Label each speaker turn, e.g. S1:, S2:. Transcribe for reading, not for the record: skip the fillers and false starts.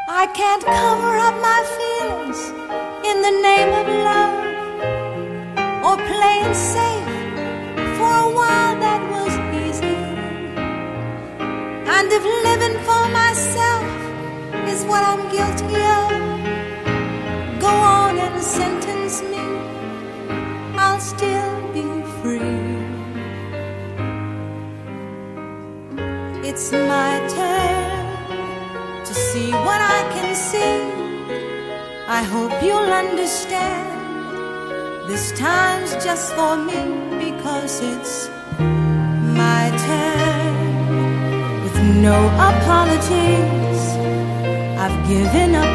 S1: I can't cover up my feelings in the name of love, or playing safe. For a while that was easy. And if living for myself is what I'm guilty of, go on and sentence me, I'll still be free. It's my turn to see what I can see. I hope you'll understand. This time's just for me, because it's my turn. With no apologies, I've given up